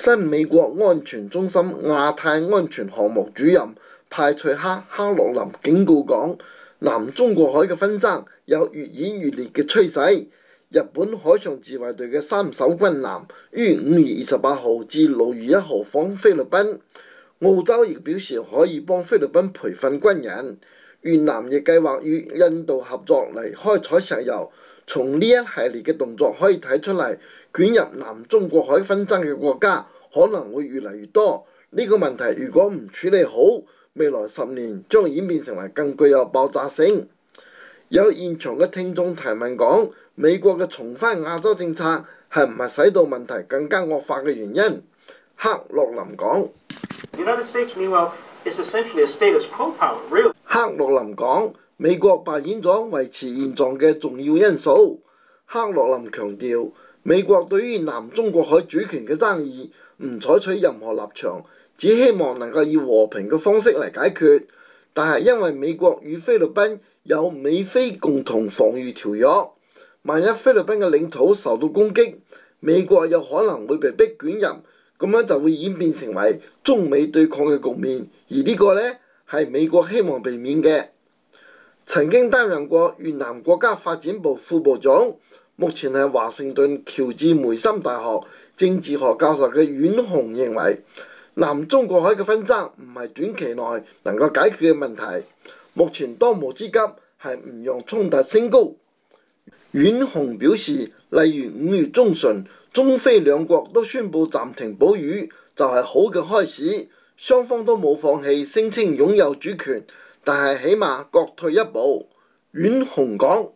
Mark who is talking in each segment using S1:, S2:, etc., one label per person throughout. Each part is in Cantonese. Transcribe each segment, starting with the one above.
S1: 新美國安全中心亞太安全項目主任派翠克洛林警告講，南中國海嘅紛爭有越演越烈嘅趨勢。日本海上自衛隊嘅3艘軍艦於5月28號至6月1號訪菲律賓，澳洲亦表示可以幫菲律賓培訓軍人。越南亦計劃與印度合作嚟開採石油。從呢一系列嘅動作可以睇出嚟，捲入南中國海紛爭嘅國家可能會越嚟越多。呢個問題如果唔處理好，未來10年將演變成為更具有爆炸性。有現場嘅聽眾提問講，美國嘅重返亞洲政策係唔係使到問題更加惡化嘅原因？克洛林講。克洛林講，美國扮演咗維持現狀嘅重要因素。克洛林強調，美國對於南中國海主權嘅爭議唔採取任何立場，只希望能夠以和平嘅方式嚟解決。但係因為美國與菲律賓有美菲共同防禦條約，萬一菲律賓嘅領土受到攻擊，美國有可能會被逼捲入，咁樣就會演變成為中美對抗嘅局面，而呢個呢，係美國希望避免嘅。曾經擔任過越南國家發展部副部長，目前係華盛頓喬治梅森大學政治學教授嘅阮雄認為，南中國海嘅紛爭唔係短期內能夠解決嘅問題，目前當務之急係唔讓衝突升高。阮雄表示，例如5月中旬，中菲兩國都宣布暫停捕魚，就係好嘅開始，雙方都冇放棄聲稱擁有主權，但係起碼各退一步。阮雄講。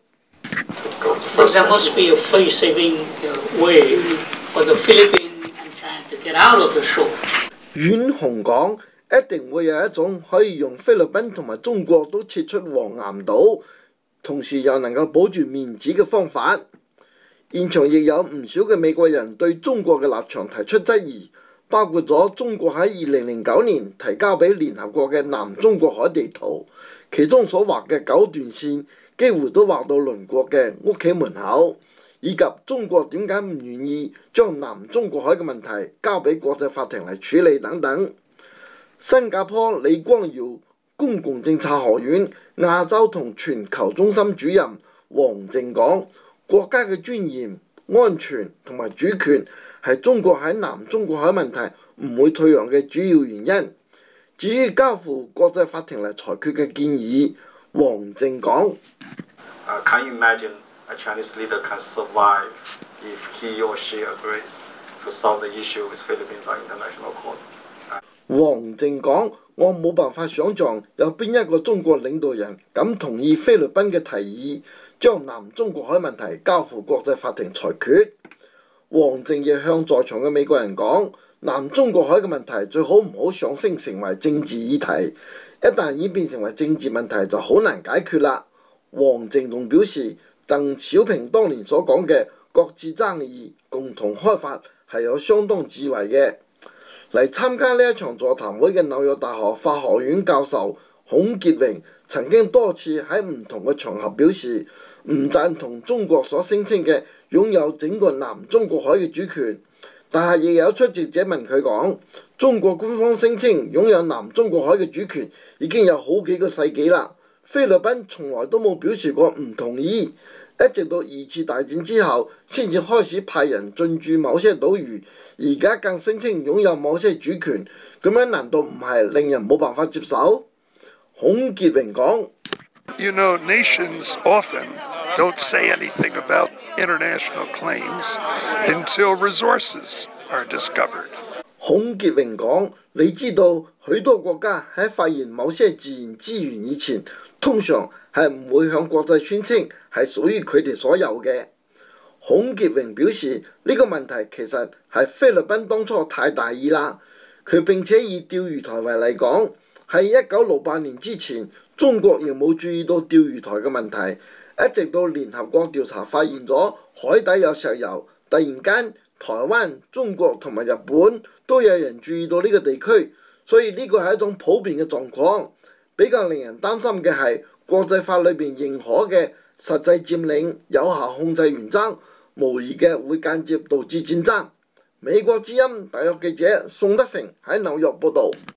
S1: 阮雄講，一定會有一種可以用菲律賓同埋中國都撤出黃岩島，同時又能夠保住面子嘅方法。現場亦有唔少嘅美國人對中國嘅立場提出質疑，包括咗中國喺2009年提交俾聯合國嘅南中國海地圖，其中所畫嘅9段線幾乎都畫到鄰國嘅屋企門口，以及中國點解唔願意將南中國海嘅問題交俾國際法庭嚟處理等等。新加坡李光耀公共政策學院亞洲同全球中心主任黃靖講，國家嘅尊嚴、安全同埋主權係中國喺南中國海問題唔會退讓嘅主要原因。至於交付國際法庭嚟裁決嘅建議，黃靖講
S2: ：Can you imagine a Chinese leader can survive if he or she agrees to solve the issue with Philippines on international court？
S1: 黃靖講：我冇辦法想像有邊一個中國領導人敢同意菲律賓嘅提議，將南中國海問題交付國際法庭裁決。黃靖亦向在場嘅美國人講：南中國海嘅問題最好唔好上升成為政治議題，一旦演變成為政治問題就好難解決啦。黃靖仲表示，鄧小平當年所講嘅各自爭議、共同開發係有相當智慧嘅。嚟參加呢一場座談會嘅紐約大學法學院教授孔傑榮曾經多次喺唔同嘅場合表示唔贊同中國所聲稱嘅擁有整個南中國海嘅主權，但係亦有出席者問佢講，中國官方聲稱擁有南中國海嘅主權已經有好幾個世紀啦，菲律賓從來都冇表示過唔同意，一直到2次大戰之後先至開始派人進駐某些島嶼，而家更聲稱擁有某些主權，咁樣難道唔係令人冇辦法接受？孔傑榮講
S3: ：You know, nations often don't say anything about international claims until resources are discovered。
S1: 孔傑榮講：你知道許多國家喺發現某些自然資源以前，通常係唔會向國際宣稱係屬於佢哋所有嘅。孔傑榮表示，呢個問題其實係菲律賓當初太大意啦。佢並且以釣魚台為例講，喺1968年之前，中國亦冇注意到釣魚台嘅問題，一直到聯合國調查發現咗海底有石油，突然間台灣、中國同埋日本都有人注意到呢個地區，所以呢個係一種普遍嘅狀況。比較令人擔心嘅係國際法裏邊認可嘅實際佔領、有效控制原則，無疑嘅會間接導致戰爭。 美國之音特約記者宋德成喺紐約報導。